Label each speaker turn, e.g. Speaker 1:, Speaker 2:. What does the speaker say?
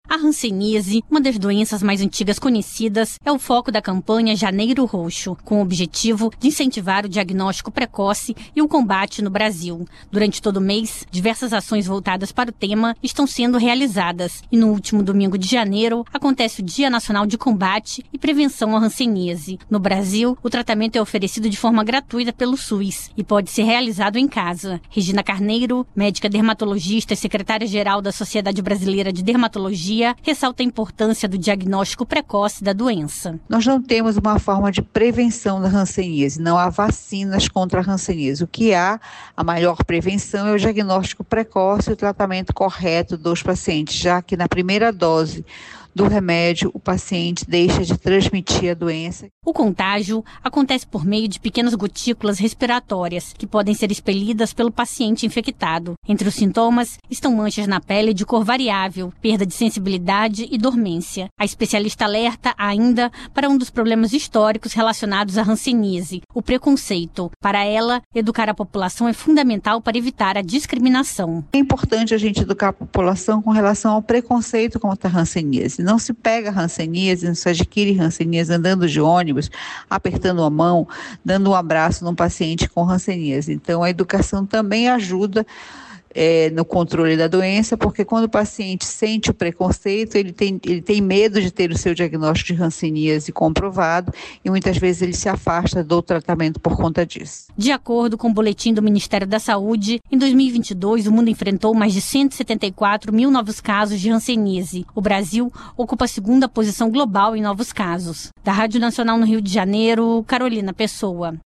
Speaker 1: A hanseníase, uma das doenças mais antigas conhecidas, é o foco da campanha Janeiro Roxo, com o objetivo de incentivar o diagnóstico precoce e o combate no Brasil. Durante todo o mês, diversas ações voltadas para o tema estão sendo realizadas e no último domingo de janeiro acontece o Dia Nacional de Combate e Prevenção à Hanseníase. No Brasil, o tratamento é oferecido de forma gratuita pelo SUS e pode ser realizado em casa. Regina Carneiro, médica dermatologista e secretária-geral da Sociedade Brasileira de Dermatologia, ressalta a importância do diagnóstico precoce da doença.
Speaker 2: Nós não temos uma forma de prevenção da hanseníase, não há vacinas contra a hanseníase. O que há, a maior prevenção é o diagnóstico precoce e o tratamento correto dos pacientes, já que na primeira dose do remédio, o paciente deixa de transmitir a doença.
Speaker 1: O contágio acontece por meio de pequenas gotículas respiratórias, que podem ser expelidas pelo paciente infectado. Entre os sintomas estão manchas na pele de cor variável, perda de sensibilidade e dormência. A especialista alerta ainda para um dos problemas históricos relacionados à hanseníase, o preconceito. Para ela, educar a população é fundamental para evitar a discriminação.
Speaker 2: É importante a gente educar a população com relação ao preconceito contra a hanseníase. Não se pega hanseníase, não se adquire hanseníase andando de ônibus, apertando a mão, dando um abraço num paciente com hanseníase. Então, a educação também ajuda no controle da doença, porque quando o paciente sente o preconceito, ele tem medo de ter o seu diagnóstico de hanseníase comprovado e muitas vezes ele se afasta do tratamento por conta disso.
Speaker 1: De acordo com o boletim do Ministério da Saúde, em 2022 o mundo enfrentou mais de 174 mil novos casos de hanseníase. O Brasil ocupa a segunda posição global em novos casos. Da Rádio Nacional no Rio de Janeiro, Carolina Pessoa.